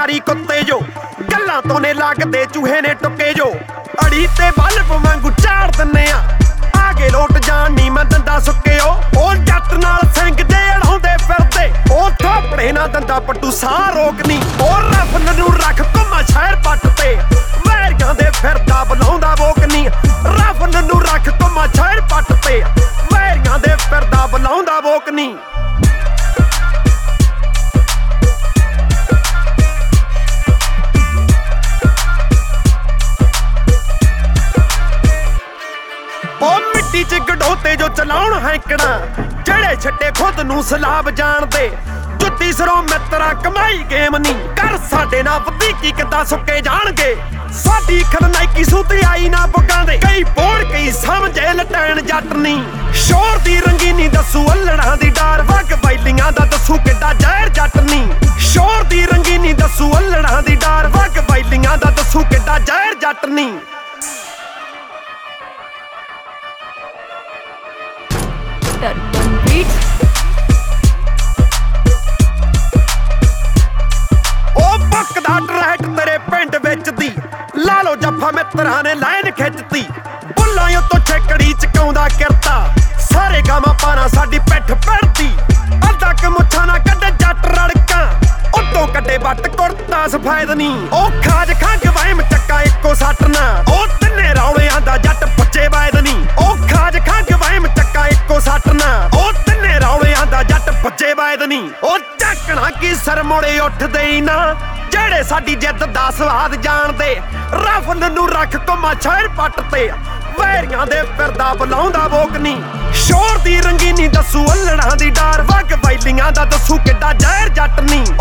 ਯਾਰੀ ਕੁੱਤੇ ਜੋ ਗੱਲਾਂ ਤੋਂ ਨੇ ਲੱਗਦੇ ਚੂਹੇ ਨੇ ਟੁੱਕੇ ਜੋ ਅੜੀ ਤੇ ਬਲਬ ਵਾਂਗੂ ਚਾੜ ਦਿੰਨੇ ਆ ਕੇ ਲੋਟ ਜਾਣ ਨੀ ਮੈਂ ਦੰਦਾ ਸੁੱਕਿਓ ਉਹ ਜੱਟ ਨਾਲ ਸਿੰਘ ਜੇ ਅੜਾਉਂਦੇ ਫਿਰਦੇ ਉਹ ਥਾਪੜੇ ਨਾ ਦੰਦਾ ਪੱਟੂ ਸਾਹ ਰੋਕਨੀ ਉਹ ਰਫਲ ਨੂੰ ਰੱਖ ਘੁੰਮਾ ਸ਼ਹਿਰ ਪੱਟ ਤੇ ਵੈਰੀਆਂ ਦੇ ਫਿਰਦਾ ਬੁਲਾਉਂਦਾ ਵੋਕਨੀ ਰਫਲ ਨੂੰ ਰੱਖ ਘੁੰਮਾ ਸ਼ਹਿਰ ਪੱਟ ਤੇ ਵੈਰੀਆਂ ਦੇ ਫਿਰਦਾ ਬੁਲਾਉਂਦਾ ਵੋਕਨੀ ਚ ਗਡੋਤੇ ਜੋ ਚਲਾਉਣ ਹੈਂਕਣਾ ਜਿਹੜੇ ਛੱਡੇ ਖੁਦ ਨੂੰ ਸਲਾਬ ਜਾਣਦੇ ਜੁੱਤੀ ਸਰੋਂ ਮਿੱਤਰਾ ਕਮਾਈ ਗੇਮ ਨੀ ਕਰ ਸਾਡੇ ਨਾਲ ਵਧੀਕੀ ਕਿੱਦਾਂ ਸੁੱਕੇ ਜਾਣਗੇ ਸਾਡੀ ਖਲਨਾਇਕੀ ਸੁੱਤੀ ਆਈ ਨਾ ਬੁੱਗਾਂ ਦੇ ਕਈ ਬੋੜ ਕਈ ਸਮਝੇ ਲਟੈਣ ਜੱਟ ਨੀ ਸ਼ੋਰ ਦੀ ਰੰਗੀਨੀ ਦੱਸੂ ਅਲੜਾਂ ਦੀ ਡਾਰ ਵਗ ਬੈਲੀਆਂ ਦਾ ਦੱਸੂ ਕਿੱਡਾ ਜ਼ਹਿਰ ਜੱਟ ਨੀ ਸ਼ੋਰ ਦੀ ਰੰਗੀਨੀ ਦੱਸੂ ਅਲੜਾਂ ਦੀ ਡਾਰ ਵਗ ਬੈਲੀਆਂ ਦਾ ਦੱਸੂ ਕਿੱਡਾ ਜ਼ਹਿਰ ਜੱਟ ਨੀ ਉਹ ਬੱਕਦਾ ਟਰੈਟ ਤੇਰੇ ਪਿੰਡ ਵਿੱਚ ਦੀ ਲਾ ਲੋ ਜੱਫਾ ਮਿੱਤਰਾਂ ਨੇ ਲਾਈਨ ਖਿੱਚਤੀ ਬੁੱਲਾਂ ਉੱਤੋਂ ਛੇਕੜੀ ਚਕਾਉਂਦਾ ਕਿਰਤਾ ਸਾਰੇ ਗਾਵਾਂ ਪਾਣਾ ਸਾਡੀ ਪਿੱਠ ਪੜਦੀ ਅੱਧਾ ਕ ਮੁੱਛਾਂ ਨਾ ਕੱਢੇ ਜੱਟ ਰੜਕਾਂ ਉੱਤੋਂ ਕੱਢੇ ਵੱਟ ਕੁੜਤਾ ਸਫੈਦ ਨੀ ਉਹ ਖਾਜ ਖੰਗ ਵਹਿਮ ਚੱਕਾ ਇੱਕੋ ਸੱਟ ਨਾ ਉਹ ਤਿੰਨੇ ਰੌਲਿਆਂ ਦਾ ਜੱਟ ਪੁੱਛੇ ਵੈਦ ਨੀ ਉਹ ਖਾਜ ਖੰਗ ਵਹਿਮ ਚੱਕਾ ਇੱਕੋ ਸੱਟ ਨਾ ਉਹ ਤਿੰਨੇ ਰੌਲਿਆਂ ਦਾ ਜੱਟ ਪੁੱਛੇ ਵੈਦ ਨੀ ਉਹ ਝਾਕਣਾ ਕੀ ਸਰ ਮੋੜੇ ਉੱਠਦੇ ਹੀ ਨਾ ਜਿਹੜੇ ਸਾਡੀ ਜਿੱਤ ਦਾ ਸਵਾਦ ਜਾਣਦੇ ਰਫਲ ਨੂੰ ਰੱਖ ਘੁੰਮਾ ਸ਼ਹਿਰ ਪੱਟ ਤੇ ਵੈਰੀਆਂ ਦੇ ਫਿਰਦਾ ਬੁਲਾਉਂਦਾ ਵੋਕਨੀ ਸ਼ੋਰ ਦੀ ਰੰਗੀਨੀ ਦੱਸੂ ਅਲੜਾਂ ਦੀ ਡਾਰ ਵਗ ਬੈਲੀਆਂ ਦਾ ਦੱਸੂ ਕਿੱਡਾ ਜ਼ਹਿਰ ਜੱਟ ਨੀ